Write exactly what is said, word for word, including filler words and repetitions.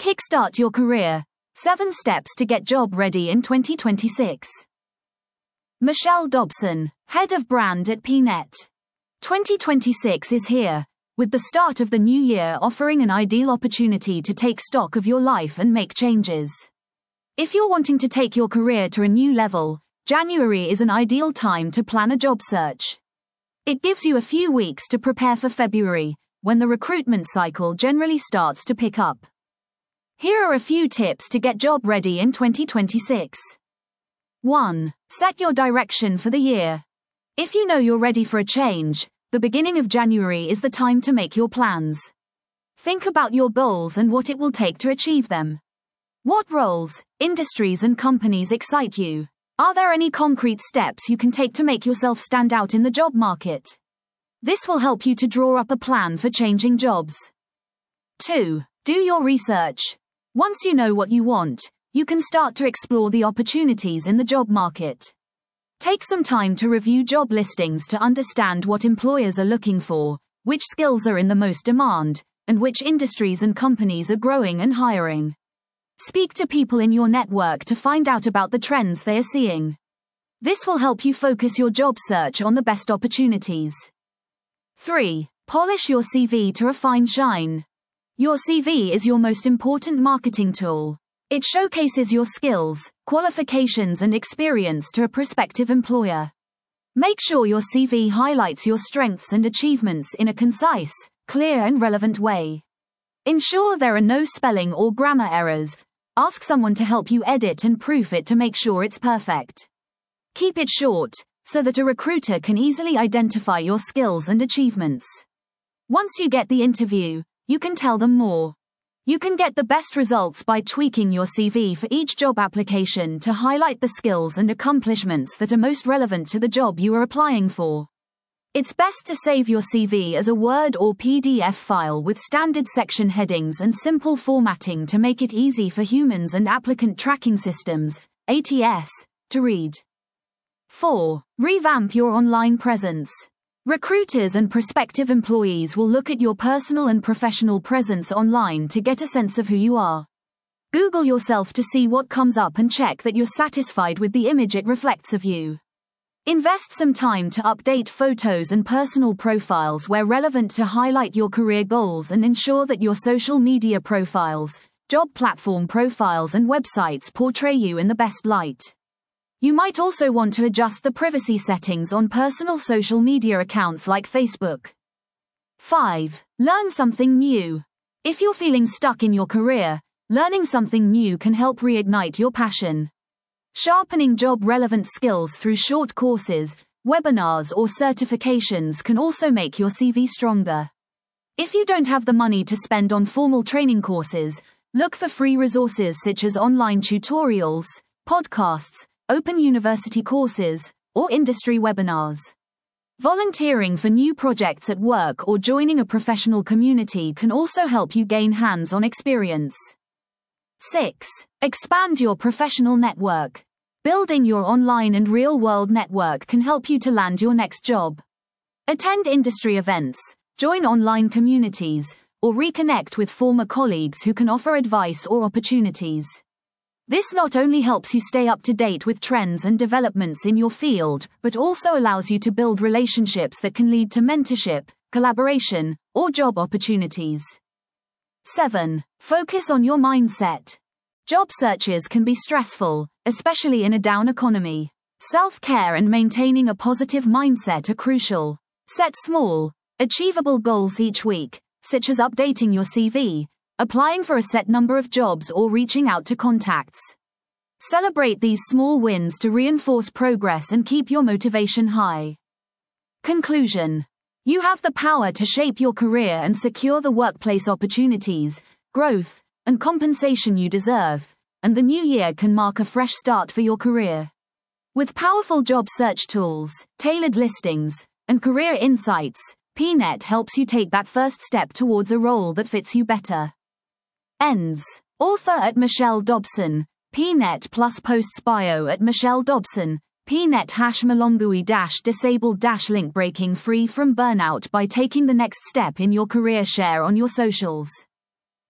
Kickstart your career. seven Steps to Get Job Ready in twenty twenty-six. Michelle Dobson, Head of Brand at P net. twenty twenty-six is here, with the start of the new year offering an ideal opportunity to take stock of your life and make changes. If you're wanting to take your career to a new level, January is an ideal time to plan a job search. It gives you a few weeks to prepare for February, when the recruitment cycle generally starts to pick up. Here are a few tips to get job ready in twenty twenty-six. one. Set your direction for the year. If you know you're ready for a change, the beginning of January is the time to make your plans. Think about your goals and what it will take to achieve them. What roles, industries and companies excite you? Are there any concrete steps you can take to make yourself stand out in the job market? This will help you to draw up a plan for changing jobs. two. Do your research. Once you know what you want, you can start to explore the opportunities in the job market. Take some time to review job listings to understand what employers are looking for, which skills are in the most demand, and which industries and companies are growing and hiring. Speak to people in your network to find out about the trends they are seeing. This will help you focus your job search on the best opportunities. three. Polish your C V to a fine shine. Your C V is your most important marketing tool. It showcases your skills, qualifications and experience to a prospective employer. Make sure your C V highlights your strengths and achievements in a concise, clear and relevant way. Ensure there are no spelling or grammar errors. Ask someone to help you edit and proof it to make sure it's perfect. Keep it short, so that a recruiter can easily identify your skills and achievements. Once you get the interview, you can tell them more. You can get the best results by tweaking your C V for each job application to highlight the skills and accomplishments that are most relevant to the job you are applying for. It's best to save your C V as a Word or P D F file with standard section headings and simple formatting to make it easy for humans and applicant tracking systems, A T S, to read. four. Revamp your online presence. Recruiters and prospective employees will look at your personal and professional presence online to get a sense of who you are. Google yourself to see what comes up and check that you're satisfied with the image it reflects of you. Invest some time to update photos and personal profiles where relevant to highlight your career goals and ensure that your social media profiles, job platform profiles and websites portray you in the best light. You might also want to adjust the privacy settings on personal social media accounts like Facebook. five. Learn something new. If you're feeling stuck in your career, learning something new can help reignite your passion. Sharpening job-relevant skills through short courses, webinars or certifications can also make your C V stronger. If you don't have the money to spend on formal training courses, look for free resources such as online tutorials, podcasts, open university courses, or industry webinars. Volunteering for new projects at work or joining a professional community can also help you gain hands-on experience. six. Expand your professional network. Building your online and real-world network can help you to land your next job. Attend industry events, join online communities, or reconnect with former colleagues who can offer advice or opportunities. This not only helps you stay up to date with trends and developments in your field, but also allows you to build relationships that can lead to mentorship, collaboration, or job opportunities. seven. Focus on your mindset. Job searches can be stressful, especially in a down economy. Self-care and maintaining a positive mindset are crucial. Set small, achievable goals each week, such as updating your C V, applying for a set number of jobs or reaching out to contacts. Celebrate these small wins to reinforce progress and keep your motivation high. Conclusion. You have the power to shape your career and secure the workplace opportunities, growth, and compensation you deserve, and the new year can mark a fresh start for your career. With powerful job search tools, tailored listings, and career insights, P net helps you take that first step towards a role that fits you better. Ends. Author at Michelle Dobson. P net plus posts bio at Michelle Dobson. P net hash Malongui dash disabled dash link breaking free from burnout by taking the next step in your career. Share on your socials.